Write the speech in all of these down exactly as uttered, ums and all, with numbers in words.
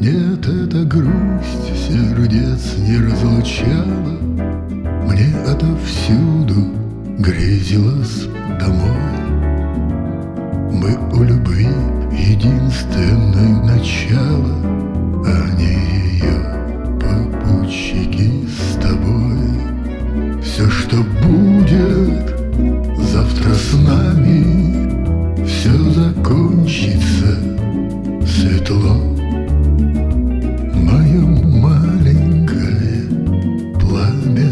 Нет, эта грусть сердец не разлучала, мне отовсюду грезилось домой. Мы у любви единственное начало, а не ее попутчики с тобой. Все, что будет завтра с нами, все закончится светло. Мое маленькое пламя,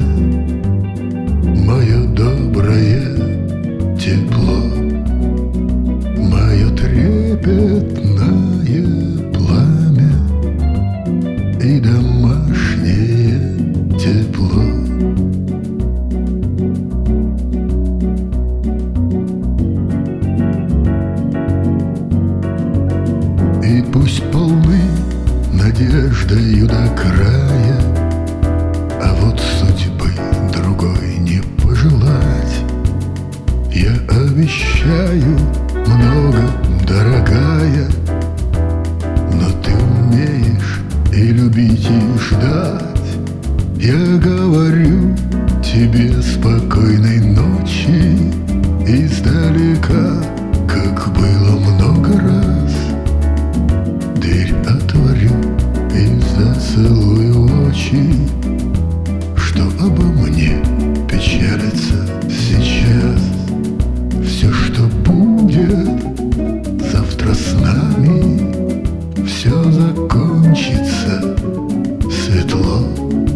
мое доброе тепло, мое трепетное пламя и домашнее тепло. И пусть полны надеждою до края, а вот судьбы другой не пожелать. Я обещаю много, дорогая, но ты умеешь и любить, и ждать. Я говорю тебе спокойной ночи издалека, как было много раз. Дверь отворю и зацелую очи, что обо мне печалится сейчас. Все, что будет завтра с нами, все закончится светло.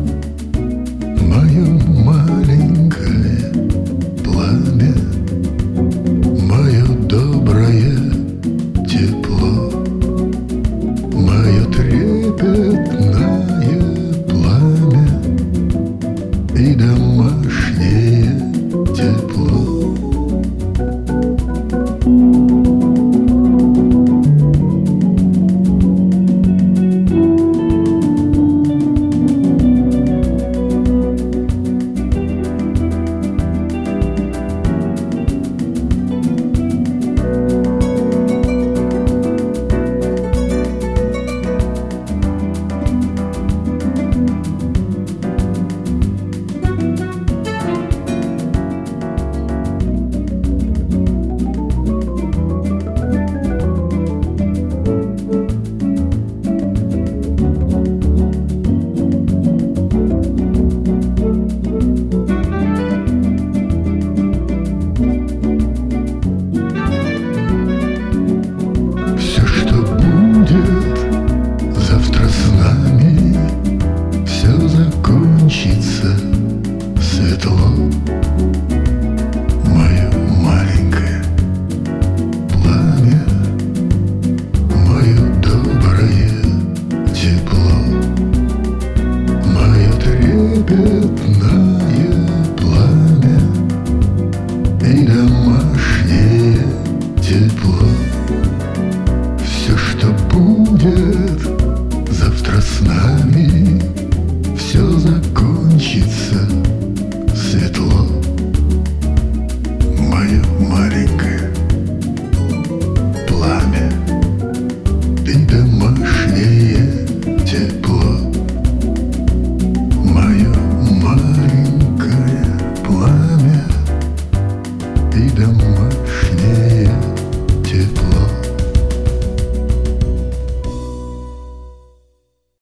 Мое маленькое пламя, мое доброе тепло, мое трепетное пламя и домашнее тепло. Завтра с нами все закончится светло. Мое маленькое пламя, мое доброе тепло, мое трепетное пламя и домашнее тепло. Все, что будет завтра с нами, все закончится светло. Мое маленькое пламя и домашнее тепло, мое маленькое пламя и домашнее